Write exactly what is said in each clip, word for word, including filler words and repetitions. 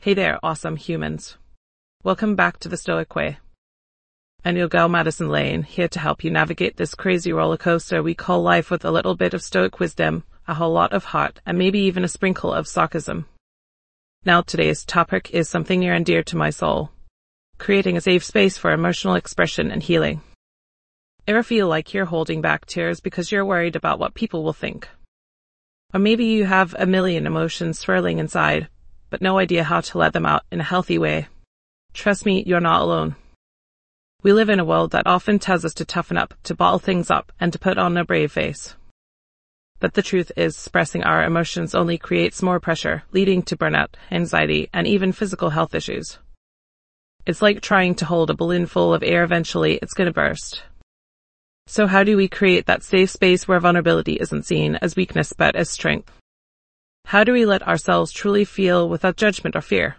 Hey there, awesome humans. Welcome back to the Stoic Way. I'm your gal Madison Lane, here to help you navigate this crazy roller coaster we call life with a little bit of Stoic wisdom, a whole lot of heart, and maybe even a sprinkle of sarcasm. Now today's topic is something near and dear to my soul. Creating a safe space for emotional expression and healing. Ever feel like you're holding back tears because you're worried about what people will think? Or maybe you have a million emotions swirling inside, but no idea how to let them out in a healthy way. Trust me, you're not alone. We live in a world that often tells us to toughen up, to bottle things up, and to put on a brave face. But the truth is, expressing our emotions only creates more pressure, leading to burnout, anxiety, and even physical health issues. It's like trying to hold a balloon full of air. Eventually, it's going to burst. So how do we create that safe space where vulnerability isn't seen as weakness but as strength? How do we let ourselves truly feel without judgment or fear?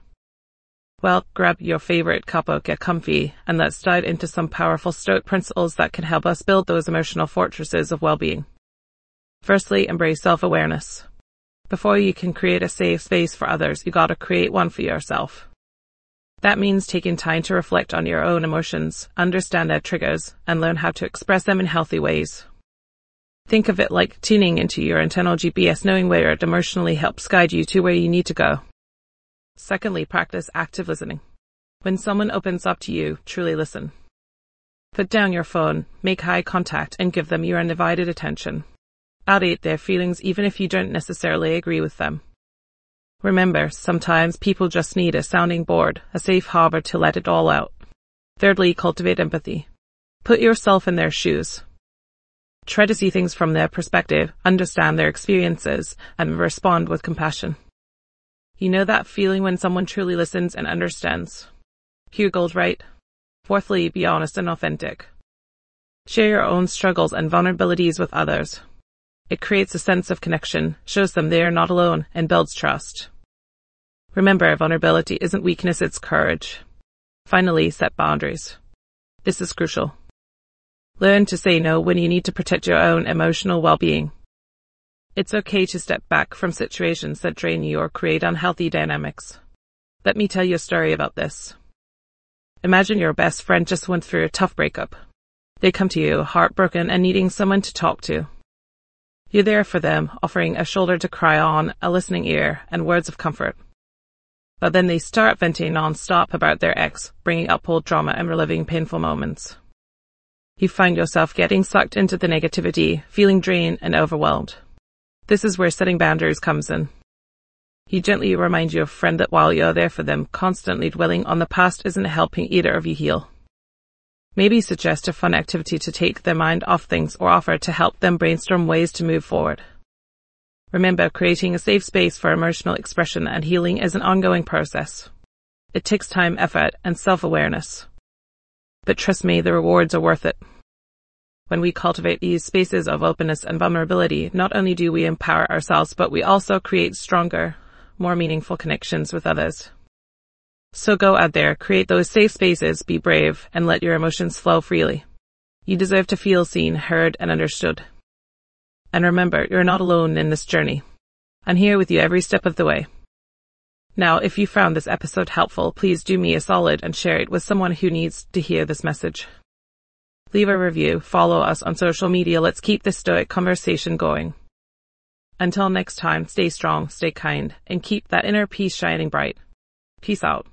Well, grab your favorite cuppa, get comfy, and let's dive into some powerful Stoic principles that can help us build those emotional fortresses of well-being. Firstly, embrace self-awareness. Before you can create a safe space for others, you gotta create one for yourself. That means taking time to reflect on your own emotions, understand their triggers, and learn how to express them in healthy ways. Think of it like tuning into your internal G P S, knowing where it emotionally helps guide you to where you need to go. Secondly, practice active listening. When someone opens up to you, truly listen. Put down your phone, make eye contact, and give them your undivided attention. Validate their feelings even if you don't necessarily agree with them. Remember, sometimes people just need a sounding board, a safe harbor to let it all out. Thirdly, cultivate empathy. Put yourself in their shoes. Try to see things from their perspective, understand their experiences, and respond with compassion. You know that feeling when someone truly listens and understands. Hugh Goldwright. Fourthly, be honest and authentic. Share your own struggles and vulnerabilities with others. It creates a sense of connection, shows them they are not alone, and builds trust. Remember, vulnerability isn't weakness, it's courage. Finally, set boundaries. This is crucial. Learn to say no when you need to protect your own emotional well-being. It's okay to step back from situations that drain you or create unhealthy dynamics. Let me tell you a story about this. Imagine your best friend just went through a tough breakup. They come to you, heartbroken and needing someone to talk to. You're there for them, offering a shoulder to cry on, a listening ear, and words of comfort. But then they start venting non-stop about their ex, bringing up old drama and reliving painful moments. You find yourself getting sucked into the negativity, feeling drained and overwhelmed. This is where setting boundaries comes in. You gently remind your friend that while you're there for them, constantly dwelling on the past isn't helping either of you heal. Maybe suggest a fun activity to take their mind off things or offer to help them brainstorm ways to move forward. Remember, creating a safe space for emotional expression and healing is an ongoing process. It takes time, effort, and self-awareness. But trust me, the rewards are worth it. When we cultivate these spaces of openness and vulnerability, not only do we empower ourselves, but we also create stronger, more meaningful connections with others. So go out there, create those safe spaces, be brave, and let your emotions flow freely. You deserve to feel seen, heard, and understood. And remember, you're not alone in this journey. I'm here with you every step of the way. Now, if you found this episode helpful, please do me a solid and share it with someone who needs to hear this message. Leave a review, follow us on social media. Let's keep this Stoic conversation going. Until next time, stay strong, stay kind, and keep that inner peace shining bright. Peace out.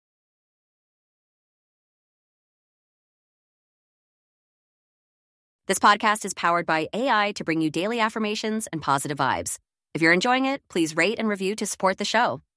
This podcast is powered by A I to bring you daily affirmations and positive vibes. If you're enjoying it, please rate and review to support the show.